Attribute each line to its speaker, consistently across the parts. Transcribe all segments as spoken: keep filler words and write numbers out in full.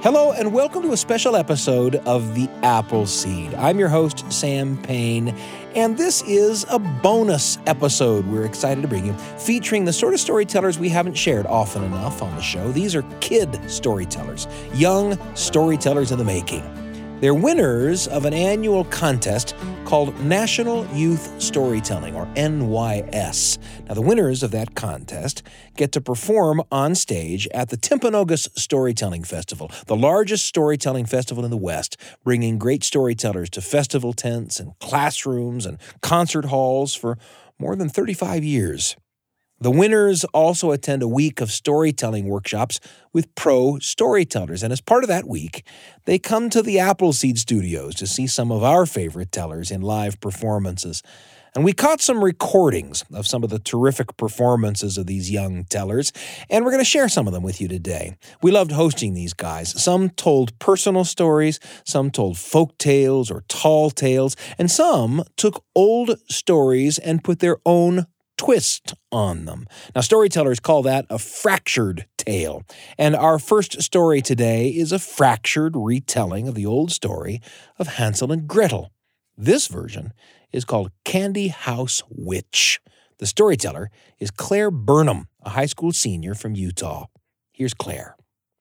Speaker 1: Hello and welcome to a special episode of The Appleseed. I'm your host, Sam Payne, and this is a bonus episode we're excited to bring you, featuring the sort of storytellers we haven't shared often enough on the show. These are kid storytellers, young storytellers in the making. They're winners of an annual contest called National Youth Storytelling, or N Y S. Now, the winners of that contest get to perform on stage at the Timpanogos Storytelling Festival, the largest storytelling festival in the West, bringing great storytellers to festival tents and classrooms and concert halls for more than thirty-five years. The winners also attend a week of storytelling workshops with pro storytellers, and as part of that week, they come to the Appleseed Studios to see some of our favorite tellers in live performances. And we caught some recordings of some of the terrific performances of these young tellers, and we're going to share some of them with you today. We loved hosting these guys. Some told personal stories, some told folk tales or tall tales, and some took old stories and put their own twist on them. Now, storytellers call that a fractured tale. And our first story today is a fractured retelling of the old story of Hansel and Gretel. This version is called Candy House Witch. The storyteller is Claire Burnham, a high school senior from Utah. Here's Claire.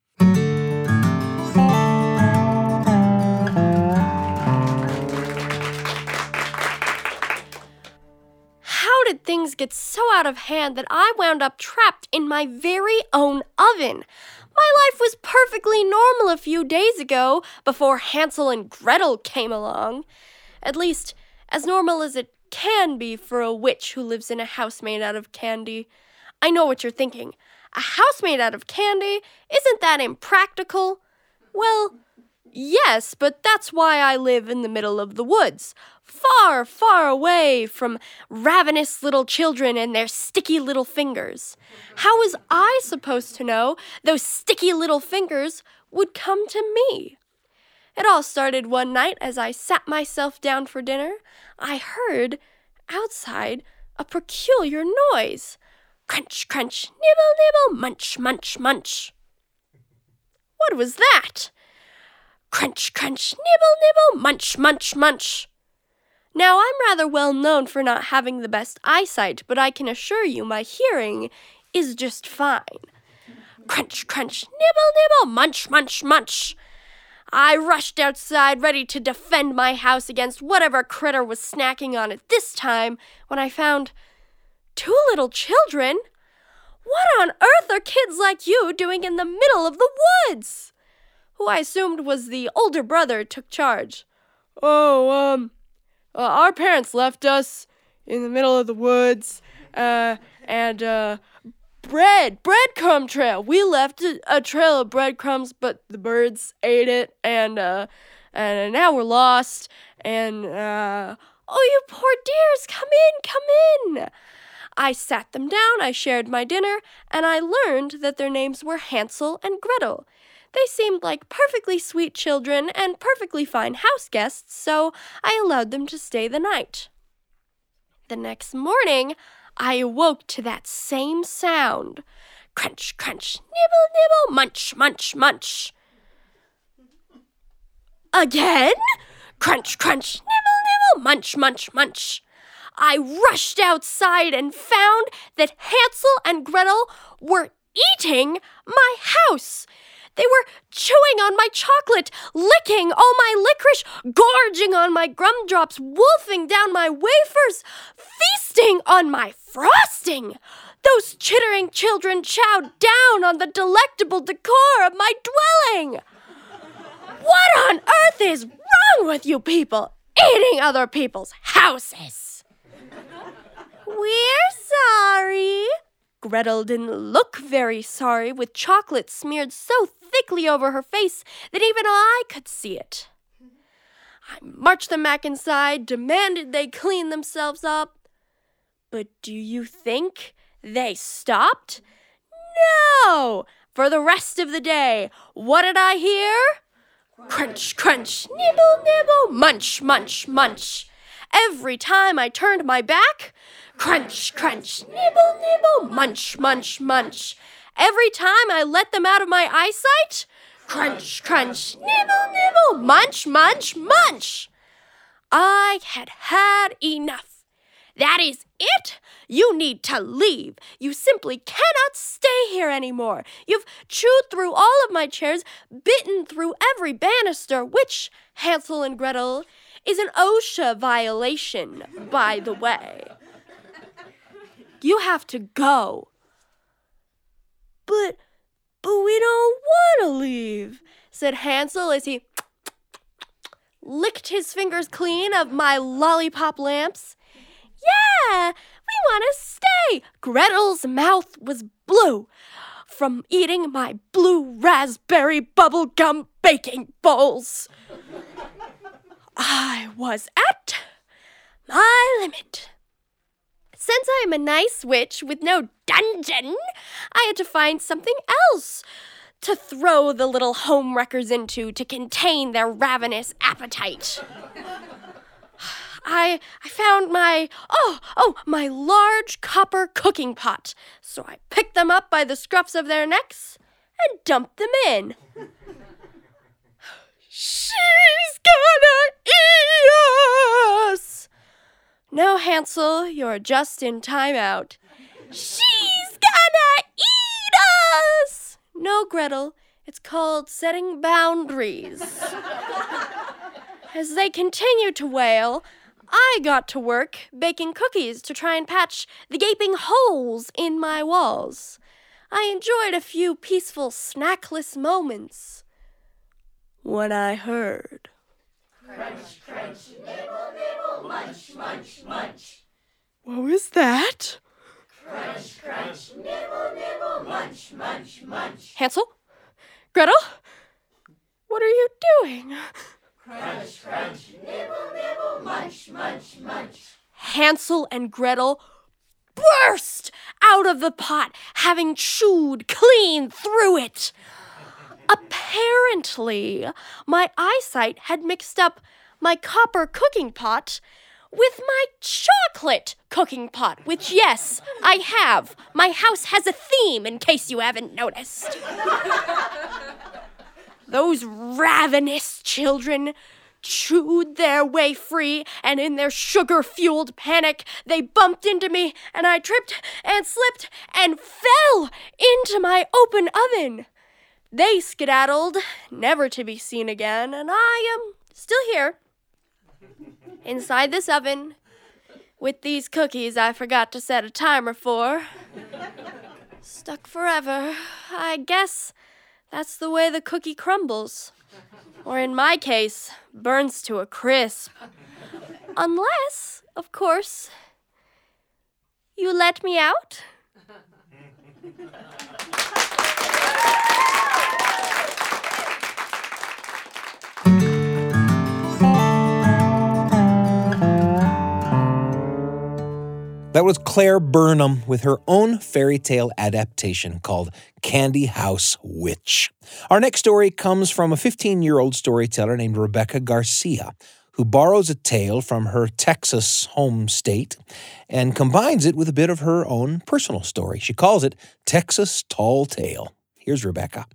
Speaker 2: How did things get so out of hand that I wound up trapped in my very own oven? My life was perfectly normal a few days ago before Hansel and Gretel came along. At least, as normal as it can be for a witch who lives in a house made out of candy. I know what you're thinking. A house made out of candy? Isn't that impractical? Well, yes, but that's why I live in the middle of the woods, far, far away from ravenous little children and their sticky little fingers. How was I supposed to know those sticky little fingers would come to me? It all started one night as I sat myself down for dinner. I heard, outside, a peculiar noise. Crunch, crunch, nibble, nibble, munch, munch, munch. What was that? Crunch, crunch, nibble, nibble, munch, munch, munch. Now, I'm rather well known for not having the best eyesight, but I can assure you my hearing is just fine. Crunch, crunch, nibble, nibble, munch, munch, munch. I rushed outside, ready to defend my house against whatever critter was snacking on it this time, when I found two little children. What on earth are kids like you doing in the middle of the woods? Who I assumed was the older brother took charge. Oh, um, uh, our parents left us in the middle of the woods, uh, and, uh, bread, breadcrumb trail. We left a, a trail of breadcrumbs, but the birds ate it, and, uh, and now we're lost, and, uh, oh, you poor dears, come in, come in. I sat them down, I shared my dinner, and I learned that their names were Hansel and Gretel. They seemed like perfectly sweet children and perfectly fine house guests, so I allowed them to stay the night. The next morning, I awoke to that same sound. Crunch, crunch, nibble, nibble, munch, munch, munch. Again? Crunch, crunch, nibble, nibble, munch, munch, munch. I rushed outside and found that Hansel and Gretel were eating my house. They were chewing on my chocolate, licking all my licorice, gorging on my gumdrops, wolfing down my wafers, feasting on my frosting. Those chittering children chowed down on the delectable decor of my dwelling. What on earth is wrong with you people, eating other people's houses? We're sorry. Gretel didn't look very sorry, with chocolate smeared so thickly over her face that even I could see it. I marched them back inside, demanded they clean themselves up. But do you think they stopped? No! For the rest of the day, what did I hear? Crunch, crunch, nibble, nibble, munch, munch, munch. Every time I turned my back, crunch, crunch, nibble, nibble, munch, munch, munch. Every time I let them out of my eyesight, Crunch, crunch, nibble, nibble, munch, munch, munch. I had had enough. That is it. You need to leave. You simply cannot stay here anymore. You've chewed through all of my chairs, bitten through every banister, which, Hansel and Gretel, is an OSHA violation, by the way. You have to go. But, but we don't want to leave, said Hansel as he licked his fingers clean of my lollipop lamps. Yeah, we want to stay. Gretel's mouth was blue from eating my blue raspberry bubblegum baking bowls. I was at my limit. Since I am a nice witch with no dungeon, I had to find something else to throw the little homewreckers into to contain their ravenous appetite. I I found my, oh, oh, my large copper cooking pot. So I picked them up by the scruffs of their necks and dumped them in. She's gonna eat us! No, Hansel, you're just in timeout. She's gonna eat us! No, Gretel, it's called setting boundaries. As they continued to wail, I got to work baking cookies to try and patch the gaping holes in my walls. I enjoyed a few peaceful, snackless moments when I heard.
Speaker 3: Crunch, crunch, nibble, nibble, munch, munch, munch.
Speaker 2: What was that?
Speaker 3: Crunch, crunch, nibble, nibble, munch, munch, munch.
Speaker 2: Hansel? Gretel? What are you doing?
Speaker 3: Crunch, crunch, nibble, nibble, munch, munch, munch.
Speaker 2: Hansel and Gretel burst out of the pot, having chewed clean through it. Apparently, my eyesight had mixed up my copper cooking pot with my chocolate cooking pot, which, yes, I have. My house has a theme, in case you haven't noticed. Those ravenous children chewed their way free, and in their sugar-fueled panic, they bumped into me, and I tripped and slipped and fell into my open oven. They skedaddled, never to be seen again, and I am still here, inside this oven, with these cookies I forgot to set a timer for. Stuck forever. I guess that's the way the cookie crumbles. Or in my case, burns to a crisp. Unless, of course, you let me out.
Speaker 1: That was Claire Burnham with her own fairy tale adaptation called Candy House Witch. Our next story comes from a fifteen-year-old storyteller named Rebecca Garcia, who borrows a tale from her Texas home state and combines it with a bit of her own personal story. She calls it Texas Tall Tale. Here's Rebecca.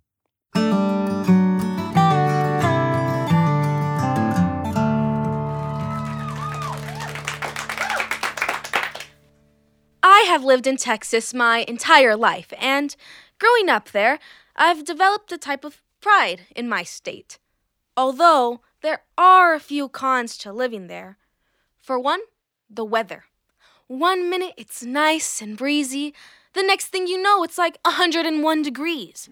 Speaker 4: I have lived in Texas my entire life, and growing up there, I've developed a type of pride in my state. Although there are a few cons to living there. For one, the weather. One minute it's nice and breezy, the next thing you know it's like one hundred one degrees.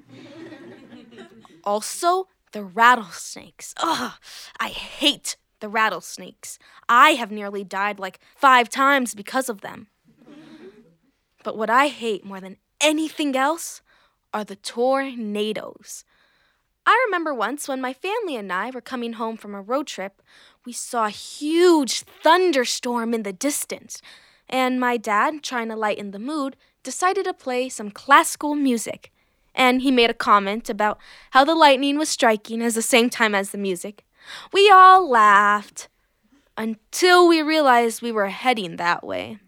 Speaker 4: Also, the rattlesnakes. Ugh, I hate the rattlesnakes. I have nearly died like five times because of them. But what I hate more than anything else are the tornadoes. I remember once when my family and I were coming home from a road trip, we saw a huge thunderstorm in the distance, and my dad, trying to lighten the mood, decided to play some classical music. And he made a comment about how the lightning was striking at the same time as the music. We all laughed until we realized we were heading that way.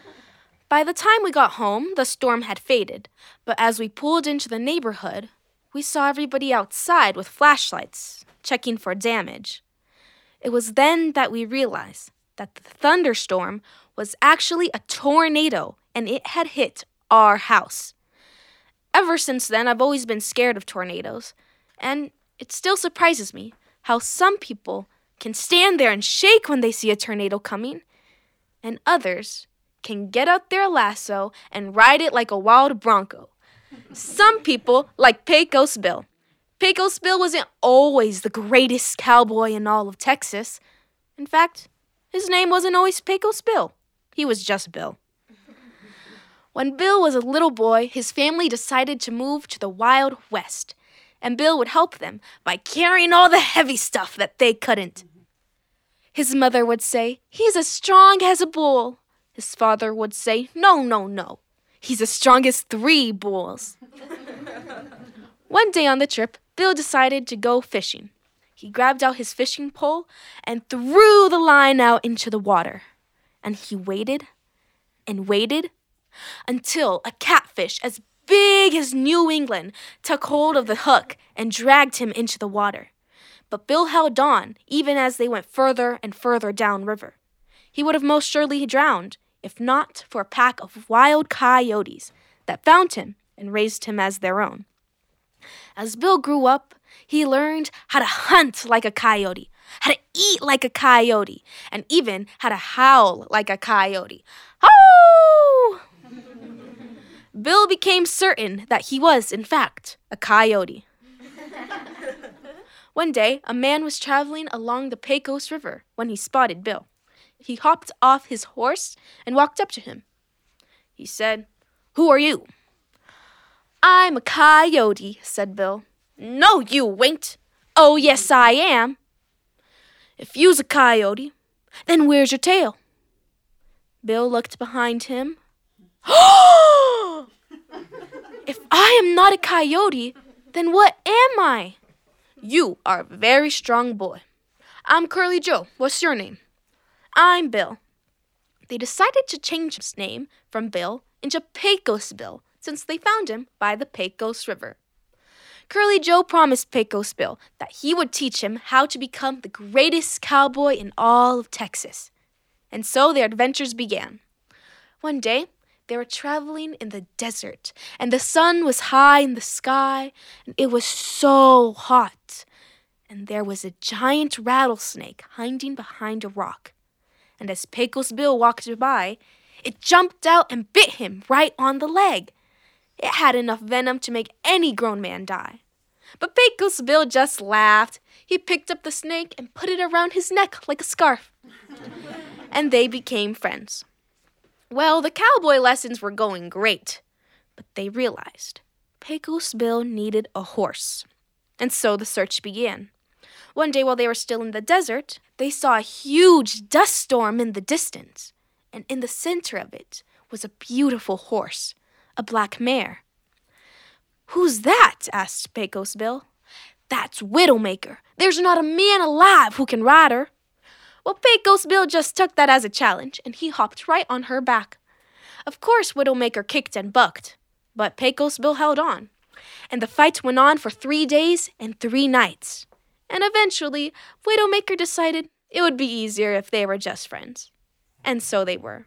Speaker 4: By the time we got home, the storm had faded, but as we pulled into the neighborhood, we saw everybody outside with flashlights, checking for damage. It was then that we realized that the thunderstorm was actually a tornado, and it had hit our house. Ever since then, I've always been scared of tornadoes, and it still surprises me how some people can stand there and shake when they see a tornado coming, and others can get out their lasso and ride it like a wild bronco. Some people like Pecos Bill. Pecos Bill wasn't always the greatest cowboy in all of Texas. In fact, his name wasn't always Pecos Bill. He was just Bill. When Bill was a little boy, his family decided to move to the Wild West, and Bill would help them by carrying all the heavy stuff that they couldn't. His mother would say, "He's as strong as a bull." His father would say, "No, no, no. He's as strong as three bulls." One day on the trip, Bill decided to go fishing. He grabbed out his fishing pole and threw the line out into the water. And he waited and waited until a catfish as big as New England took hold of the hook and dragged him into the water. But Bill held on even as they went further and further downriver. He would have most surely drowned if not for a pack of wild coyotes that found him and raised him as their own. As Bill grew up, he learned how to hunt like a coyote, how to eat like a coyote, and even how to howl like a coyote. Howl! Bill became certain that he was, in fact, a coyote. One day, a man was traveling along the Pecos River when he spotted Bill. He hopped off his horse and walked up to him. He said, "Who are you?" "I'm a coyote," said Bill. "No, you ain't." "Oh, yes, I am." "If you's a coyote, then where's your tail?" Bill looked behind him. "If I am not a coyote, then what am I?" "You are a very strong boy. I'm Curly Joe. What's your name?" "I'm Bill." They decided to change his name from Bill into Pecos Bill, since they found him by the Pecos River. Curly Joe promised Pecos Bill that he would teach him how to become the greatest cowboy in all of Texas. And so their adventures began. One day, they were traveling in the desert, and the sun was high in the sky, and it was so hot. And there was a giant rattlesnake hiding behind a rock. And as Pecos Bill walked by, it jumped out and bit him right on the leg. It had enough venom to make any grown man die. But Pecos Bill just laughed. He picked up the snake and put it around his neck like a scarf. And they became friends. Well, the cowboy lessons were going great, but they realized Pecos Bill needed a horse. And so the search began. One day while they were still in the desert, they saw a huge dust storm in the distance, and in the center of it was a beautiful horse, a black mare. "Who's that?" asked Pecos Bill. "That's Widowmaker. There's not a man alive who can ride her." Well, Pecos Bill just took that as a challenge, and he hopped right on her back. Of course, Widowmaker kicked and bucked, but Pecos Bill held on, and the fight went on for three days and three nights. And eventually, Widowmaker decided it would be easier if they were just friends. And so they were.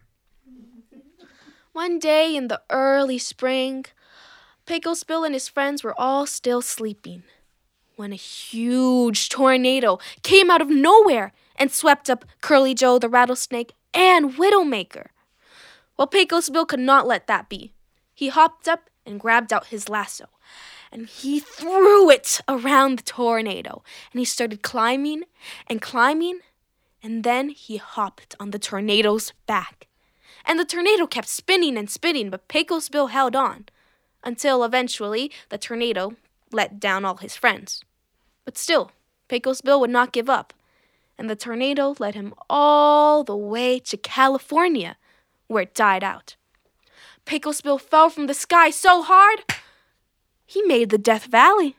Speaker 4: One day in the early spring, Pecos Bill and his friends were all still sleeping when a huge tornado came out of nowhere and swept up Curly Joe the rattlesnake and Widowmaker. Well, Pecos Bill could not let that be. He hopped up and grabbed out his lasso, and he threw it around the tornado, and he started climbing and climbing, and then he hopped on the tornado's back. And the tornado kept spinning and spinning, but Pecos Bill held on, until eventually the tornado let down all his friends. But still, Pecos Bill would not give up, and the tornado led him all the way to California, where it died out. Pecos Bill fell from the sky so hard, he made the Death Valley.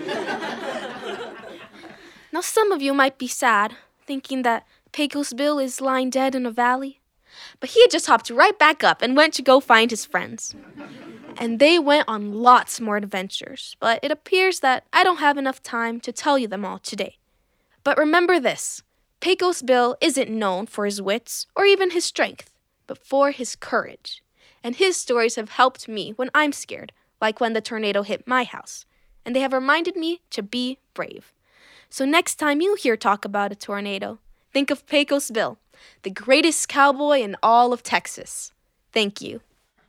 Speaker 4: Now, some of you might be sad, thinking that Pecos Bill is lying dead in a valley, but he had just hopped right back up and went to go find his friends. and they went on lots more adventures, but it appears that I don't have enough time to tell you them all today. But remember this, Pecos Bill isn't known for his wits or even his strength, but for his courage. And his stories have helped me when I'm scared, like when the tornado hit my house, and they have reminded me to be brave. So next time you hear talk about a tornado, think of Pecos Bill, the greatest cowboy in all of Texas. Thank you.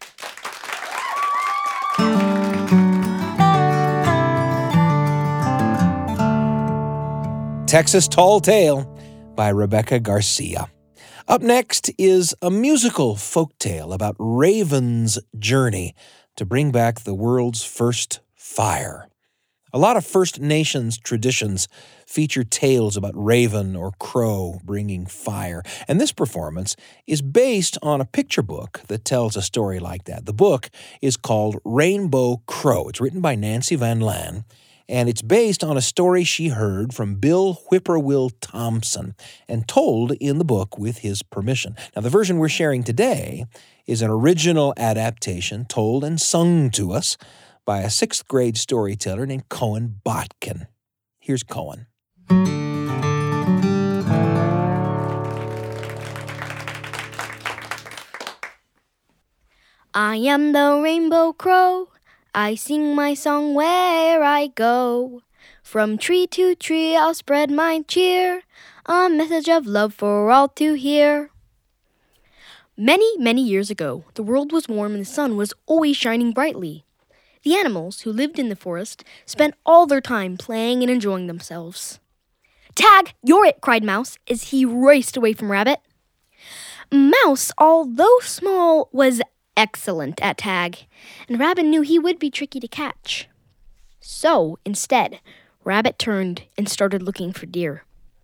Speaker 1: Texas Tall Tale by Rebecca Garcia. Up next is a musical folktale about Raven's journey to bring back the world's first fire. A lot of First Nations traditions feature tales about Raven or Crow bringing fire, and this performance is based on a picture book that tells a story like that. The book is called Rainbow Crow. It's written by Nancy Van Lan, and it's based on a story she heard from Bill Whippoorwill Thompson and told in the book with his permission. Now, the version we're sharing today is an original adaptation told and sung to us by a sixth grade storyteller named Cohen Botkin. Here's Cohen.
Speaker 5: I am the rainbow crow. I sing my song where I go. From tree to tree I'll spread my cheer, a message of love for all to hear. Many, many years ago, the world was warm and the sun was always shining brightly. The animals who lived in the forest spent all their time playing and enjoying themselves. "Tag, you're it!" cried Mouse as he raced away from Rabbit. Mouse, although small, was excellent at tag, and Rabbit knew he would be tricky to catch. So, instead, Rabbit turned and started looking for Deer.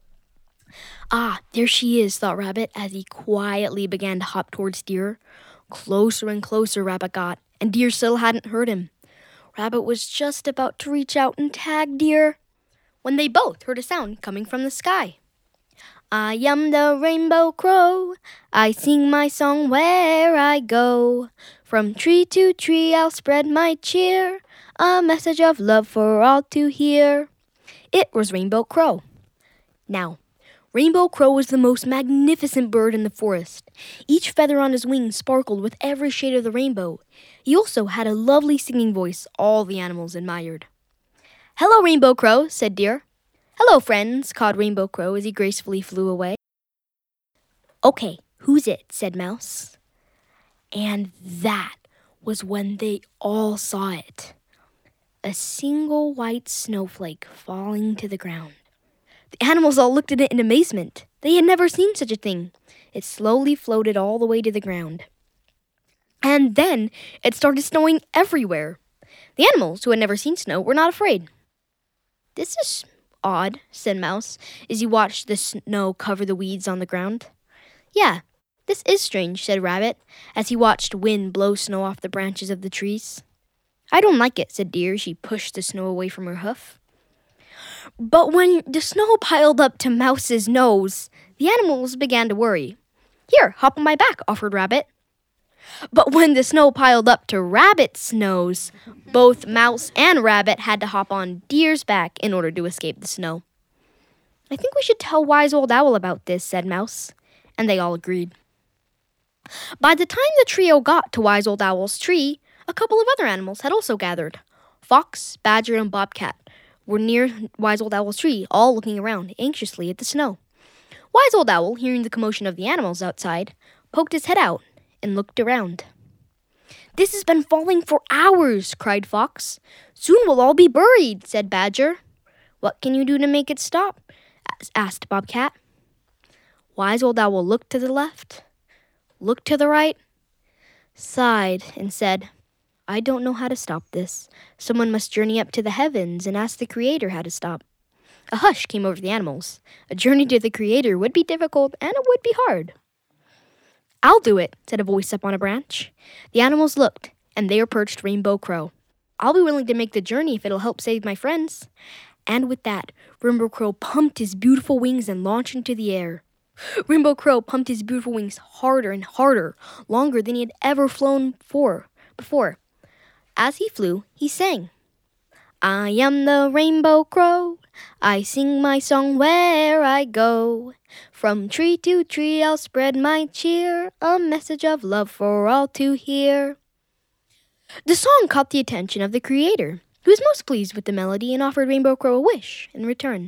Speaker 5: "Ah, there she is," thought Rabbit as he quietly began to hop towards Deer. Closer and closer Rabbit got, and Deer still hadn't heard him. Rabbit was just about to reach out and tag Deer when they both heard a sound coming from the sky. "I am the rainbow crow. I sing my song where I go. From tree to tree I'll spread my cheer, a message of love for all to hear." It was Rainbow Crow. Now, Rainbow Crow was the most magnificent bird in the forest. Each feather on his wings sparkled with every shade of the rainbow. He also had a lovely singing voice all the animals admired. "Hello, Rainbow Crow," said Deer. "Hello, friends," cawed Rainbow Crow as he gracefully flew away. "Okay, who's it?" said Mouse. And that was when they all saw it. A single white snowflake falling to the ground. The animals all looked at it in amazement. They had never seen such a thing. It slowly floated all the way to the ground. And then it started snowing everywhere. The animals, who had never seen snow, were not afraid. "This is odd," said Mouse, as he watched the snow cover the weeds on the ground. "Yeah, this is strange," said Rabbit, as he watched wind blow snow off the branches of the trees. "I don't like it," said Deer as she pushed the snow away from her hoof. But when the snow piled up to Mouse's nose, the animals began to worry. "Here, hop on my back," offered Rabbit. But when the snow piled up to Rabbit's nose, both Mouse and Rabbit had to hop on Deer's back in order to escape the snow. "I think we should tell Wise Old Owl about this," said Mouse, and they all agreed. By the time the trio got to Wise Old Owl's tree, a couple of other animals had also gathered. Fox, Badger, and Bobcat were near Wise Old Owl's tree, all looking around anxiously at the snow. Wise Old Owl, hearing the commotion of the animals outside, poked his head out and looked around. "This has been falling for hours," cried Fox. "Soon we'll all be buried," said Badger. "What can you do to make it stop?" asked Bobcat. Wise Old Owl looked to the left, looked to the right, sighed, and said, "I don't know how to stop this. Someone must journey up to the heavens and ask the Creator how to stop." A hush came over the animals. A journey to the Creator would be difficult, and it would be hard. "I'll do it," said a voice up on a branch. The animals looked, and there perched Rainbow Crow. "I'll be willing to make the journey if it'll help save my friends." And with that, Rainbow Crow pumped his beautiful wings and launched into the air. Rainbow Crow pumped his beautiful wings harder and harder, longer than he had ever flown before. before. As he flew, he sang, I am the rainbow crow. I sing my song where I go. From tree to tree I'll spread my cheer, a message of love for all to hear. The song caught the attention of the creator, who was most pleased with the melody and offered Rainbow Crow a wish in return.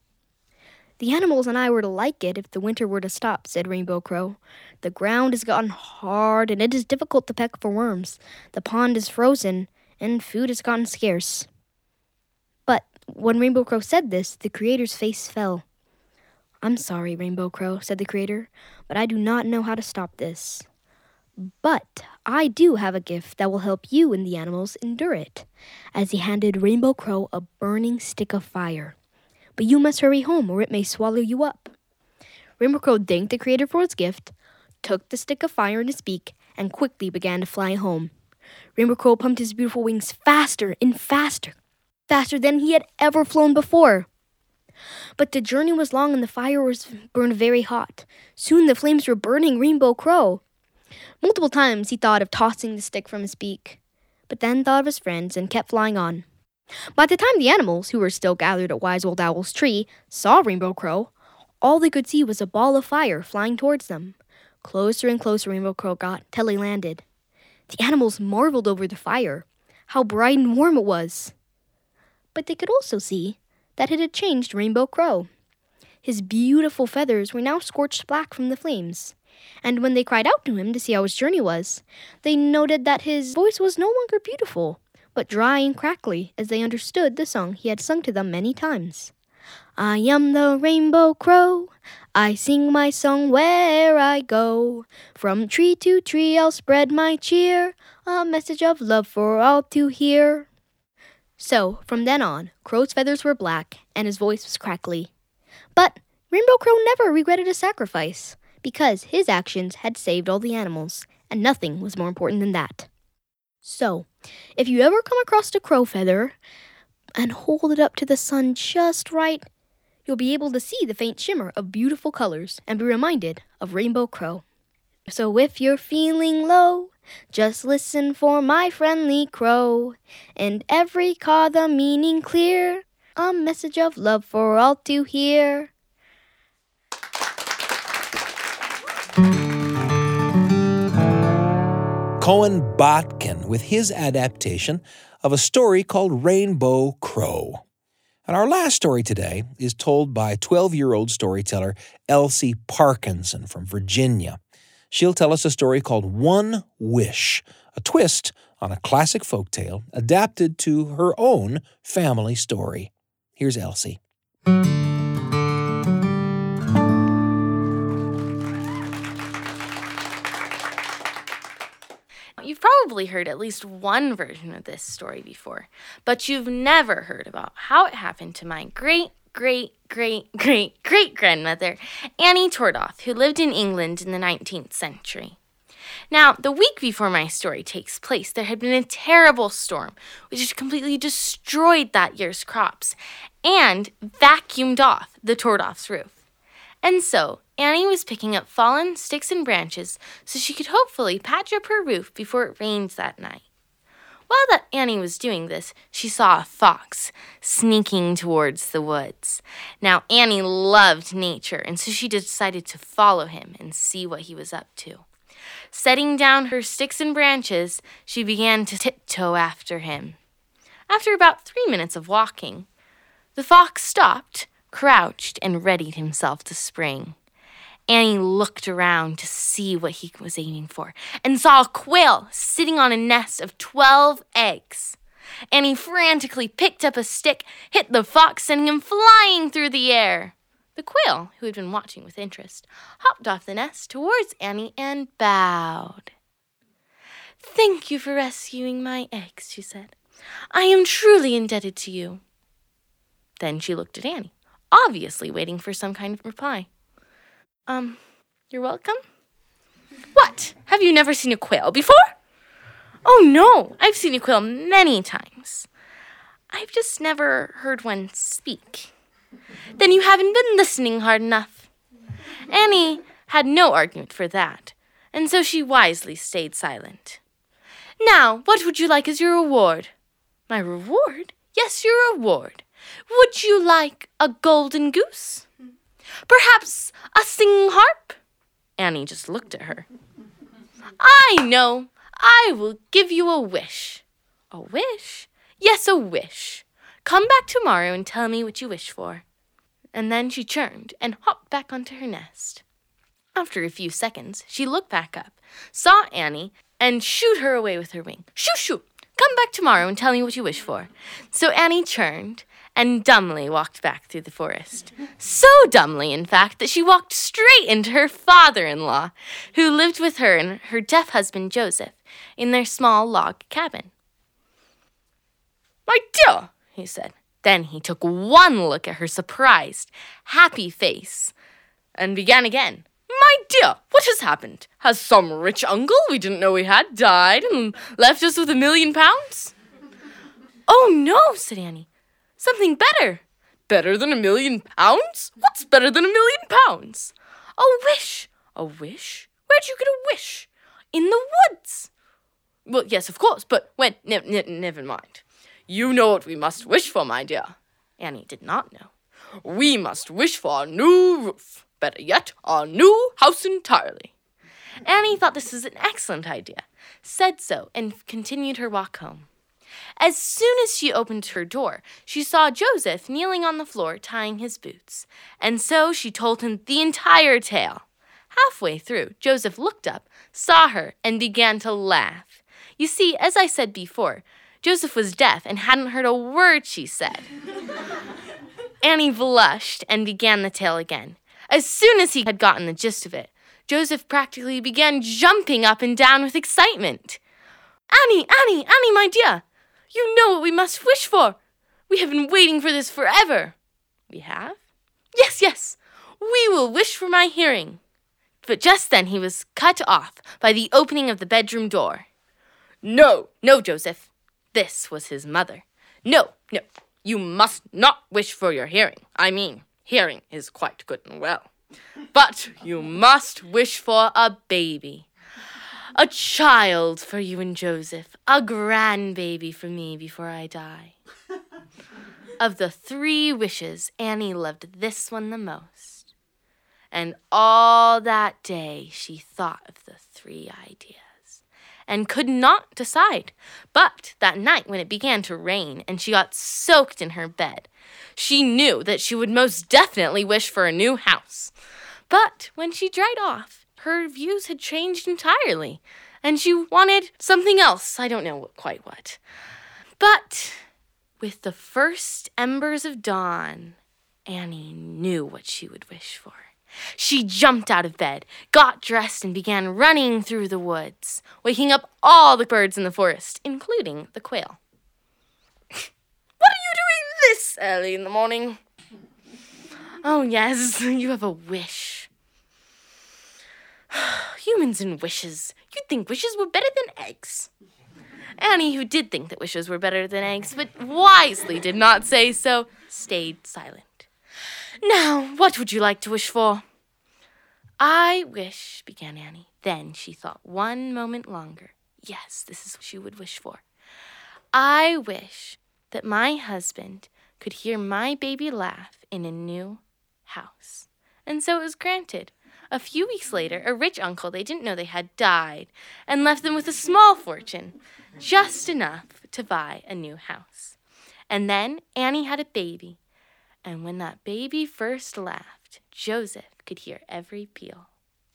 Speaker 5: The animals and I were to like it if the winter were to stop, said Rainbow Crow. The ground has gotten hard and it is difficult to peck for worms. The pond is frozen and food has gotten scarce. But when Rainbow Crow said this, the creator's face fell. I'm sorry, Rainbow Crow, said the creator, but I do not know how to stop this. But I do have a gift that will help you and the animals endure it, as he handed Rainbow Crow a burning stick of fire. But you must hurry home or it may swallow you up. Rainbow Crow thanked the creator for his gift, took the stick of fire in his beak, and quickly began to fly home. Rainbow Crow pumped his beautiful wings faster and faster, faster than he had ever flown before. But the journey was long and the fire was burned very hot. Soon the flames were burning Rainbow Crow. Multiple times he thought of tossing the stick from his beak, but then thought of his friends and kept flying on. By the time the animals, who were still gathered at Wise Old Owl's tree, saw Rainbow Crow, all they could see was a ball of fire flying towards them. Closer and closer Rainbow Crow got till he landed. The animals marveled over the fire, how bright and warm it was. But they could also see that it had changed Rainbow Crow. His beautiful feathers were now scorched black from the flames, and when they cried out to him to see how his journey was, they noted that his voice was no longer beautiful, but dry and crackly, as they understood the song he had sung to them many times. I am the Rainbow Crow. I sing my song where I go. From tree to tree I'll spread my cheer, a message of love for all to hear. So, from then on, Crow's feathers were black and his voice was crackly. But Rainbow Crow never regretted his sacrifice, because his actions had saved all the animals, and nothing was more important than that. So, if you ever come across a crow feather and hold it up to the sun just right, you'll be able to see the faint shimmer of beautiful colors and be reminded of Rainbow Crow. So if you're feeling low, just listen for my friendly crow, and every caw the meaning clear, a message of love for all to hear.
Speaker 1: Cohen Botkin with his adaptation of a story called Rainbow Crow. And our last story today is told by twelve-year-old storyteller Elsie Parkinson from Virginia. She'll tell us a story called One Wish, a twist on a classic folktale adapted to her own family story. Here's Elsie.
Speaker 4: You've probably heard at least one version of this story before, but you've never heard about how it happened to my great, great, great, great, great grandmother, Annie Tordoff, who lived in England in the nineteenth century. Now, the week before my story takes place, there had been a terrible storm, which had completely destroyed that year's crops and vacuumed off the Tordoff's roof. And so, Annie was picking up fallen sticks and branches so she could hopefully patch up her roof before it rained that night. While that Annie was doing this, she saw a fox sneaking towards the woods. Now, Annie loved nature, and so she decided to follow him and see what he was up to. Setting down her sticks and branches, she began to tiptoe after him. After about three minutes of walking, the fox stopped, crouched, and readied himself to spring. Annie looked around to see what he was aiming for and saw a quail sitting on a nest of twelve eggs. Annie frantically picked up a stick, hit the fox, sending him flying through the air. The quail, who had been watching with interest, hopped off the nest towards Annie and bowed. "Thank you for rescuing my eggs," she said. "I am truly indebted to you." Then she looked at Annie, obviously waiting for some kind of reply. Um, you're welcome? What? Have you never seen a quail before? Oh, no, I've seen a quail many times. I've just never heard one speak. Then you haven't been listening hard enough. Annie had no argument for that, and so she wisely stayed silent. Now, what would you like as your reward? My reward? Yes, your reward. Would you like a golden goose? Perhaps a singing harp? Annie just looked at her. I know. I will give you a wish. A wish? Yes, a wish. Come back tomorrow and tell me what you wish for. And then she chirmed and hopped back onto her nest. After a few seconds, she looked back up, saw Annie, and shooed her away with her wing. Shoo, shoo! Come back tomorrow and tell me what you wish for. So Annie turned and dumbly walked back through the forest. So dumbly, in fact, that she walked straight into her father-in-law, who lived with her and her deaf husband Joseph in their small log cabin. My dear, he said. Then he took one look at her surprised, happy face and began again. My dear, what has happened? Has some rich uncle we didn't know we had died and left us with a million pounds? Oh, no, said Annie. Something better. Better than a million pounds? What's better than a million pounds? A wish. A wish? Where'd you get a wish? In the woods. Well, yes, of course, but when? Ne- ne- never mind. You know what we must wish for, my dear. Annie did not know. We must wish for a new roof. Better yet, a new house entirely. Annie thought this was an excellent idea, said so, and continued her walk home. As soon as she opened her door, she saw Joseph kneeling on the floor tying his boots, and so she told him the entire tale. Halfway through, Joseph looked up, saw her, and began to laugh. You see, as I said before, Joseph was deaf and hadn't heard a word she said. Annie blushed and began the tale again. As soon as he had gotten the gist of it, Joseph practically began jumping up and down with excitement. Annie, Annie, Annie, my dear, you know what we must wish for. We have been waiting for this forever. We have? Yes, yes, we will wish for my hearing. But just then he was cut off by the opening of the bedroom door. No, no, Joseph. This was his mother. No, no, you must not wish for your hearing. I mean, hearing is quite good and well. But you must wish for a baby. A child for you and Joseph. A grandbaby for me before I die. Of the three wishes, Annie loved this one the most. And all that day she thought of the three ideas and could not decide. But that night when it began to rain and she got soaked in her bed, she knew that she would most definitely wish for a new house. But when she dried off, her views had changed entirely, and she wanted something else. I don't know what, quite what. But with the first embers of dawn, Annie knew what she would wish for. She jumped out of bed, got dressed, and began running through the woods, waking up all the birds in the forest, including the quail. What are you doing this early in the morning? Oh, yes, you have a wish. Humans and wishes. You'd think wishes were better than eggs. Annie, who did think that wishes were better than eggs, but wisely did not say so, stayed silent. Now, what would you like to wish for? I wish, began Annie. Then she thought one moment longer. Yes, this is what she would wish for. I wish that my husband could hear my baby laugh in a new house. And so it was granted. A few weeks later, a rich uncle they didn't know they had died and left them with a small fortune, just enough to buy a new house. And then Annie had a baby. And when that baby first laughed, Joseph could hear every peal.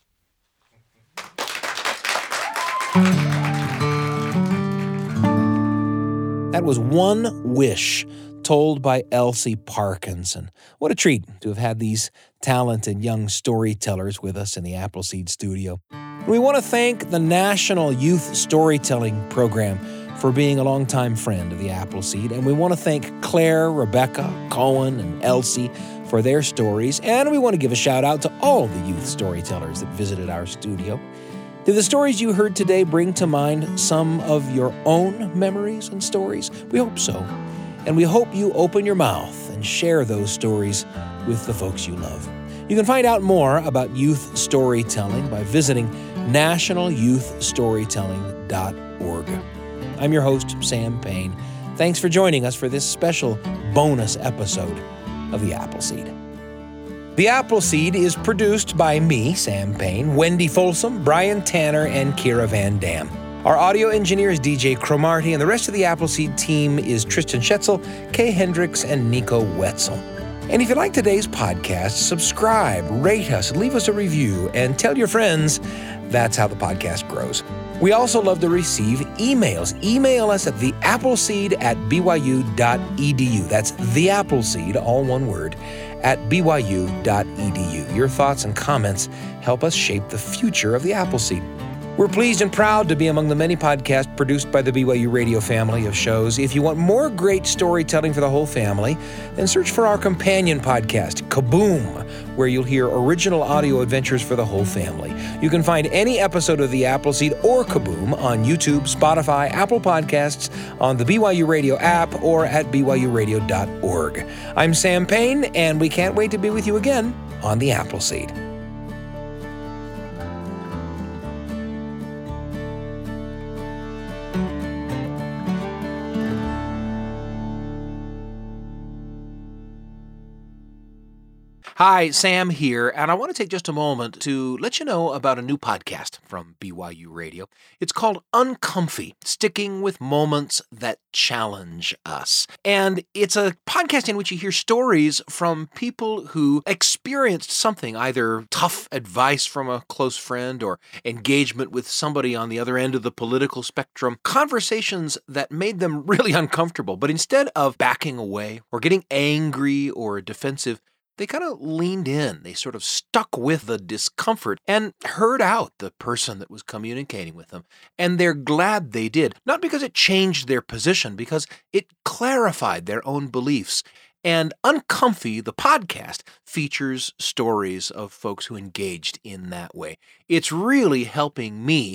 Speaker 1: That was One Wish, told by Elsie Parkinson. What a treat to have had these talented young storytellers with us in the Appleseed studio. We want to thank the National Youth Storytelling Program for being a longtime friend of the Appleseed, and we want to thank Claire, Rebecca, Cohen, and Elsie for their stories, and we want to give a shout out to all the youth storytellers that visited our studio. Did the stories you heard today bring to mind some of your own memories and stories? We hope so, and we hope you open your mouth and share those stories with the folks you love. You can find out more about youth storytelling by visiting national youth storytelling dot org. I'm your host, Sam Payne. Thanks for joining us for this special bonus episode of The Appleseed. The Appleseed is produced by me, Sam Payne, Wendy Folsom, Brian Tanner, and Kira Van Dam. Our audio engineer is D J Cromarty, and the rest of the Appleseed team is Tristan Schetzel, Kay Hendricks, and Nico Wetzel. And if you like today's podcast, subscribe, rate us, leave us a review, and tell your friends. That's how the podcast grows. We also love to receive emails. Email us at the appleseed at b y u dot e d u. That's the Appleseed, all one word, at b y u dot e d u. Your thoughts and comments help us shape the future of the Appleseed. We're pleased and proud to be among the many podcasts produced by the B Y U Radio family of shows. If you want more great storytelling for the whole family, then search for our companion podcast, Kaboom, where you'll hear original audio adventures for the whole family. You can find any episode of The Appleseed or Kaboom on YouTube, Spotify, Apple Podcasts, on the B Y U Radio app, or at b y u radio dot org. I'm Sam Payne, and we can't wait to be with you again on The Appleseed. Hi, Sam here, and I want to take just a moment to let you know about a new podcast from B Y U Radio. It's called Uncomfy, Sticking with Moments That Challenge Us. And it's a podcast in which you hear stories from people who experienced something, either tough advice from a close friend or engagement with somebody on the other end of the political spectrum, conversations that made them really uncomfortable. But instead of backing away or getting angry or defensive, they kind of leaned in. They sort of stuck with the discomfort and heard out the person that was communicating with them. And they're glad they did. Not because it changed their position, because it clarified their own beliefs. And Uncomfy, the podcast, features stories of folks who engaged in that way. It's really helping me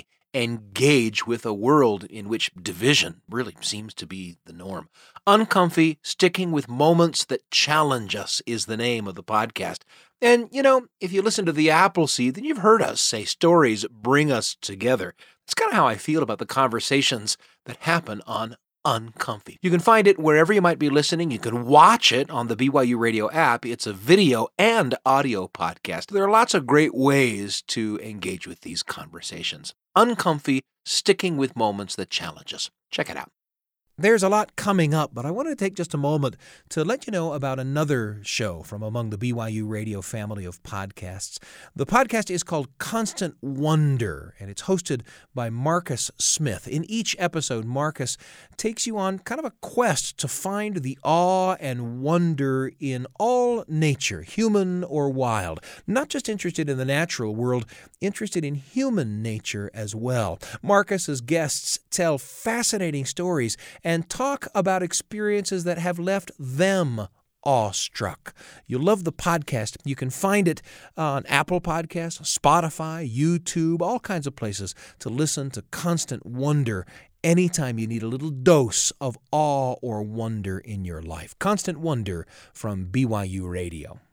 Speaker 1: engage with a world in which division really seems to be the norm. Uncomfy, Sticking with Moments That Challenge Us is the name of the podcast. And, you know, if you listen to The Appleseed, then you've heard us say stories bring us together. It's kind of how I feel about the conversations that happen on Uncomfy. You can find it wherever you might be listening. You can watch it on the B Y U Radio app. It's a video and audio podcast. There are lots of great ways to engage with these conversations. Uncomfy, Sticking with Moments That Challenge Us. Check it out. There's a lot coming up, but I want to take just a moment to let you know about another show from among the B Y U Radio family of podcasts. The podcast is called Constant Wonder, and it's hosted by Marcus Smith. In each episode, Marcus takes you on kind of a quest to find the awe and wonder in all nature, human or wild. Not just interested in the natural world, interested in human nature as well. Marcus's guests tell fascinating stories and talk about experiences that have left them awestruck. You'll love the podcast. You can find it on Apple Podcasts, Spotify, YouTube, all kinds of places to listen to Constant Wonder anytime you need a little dose of awe or wonder in your life. Constant Wonder from B Y U Radio.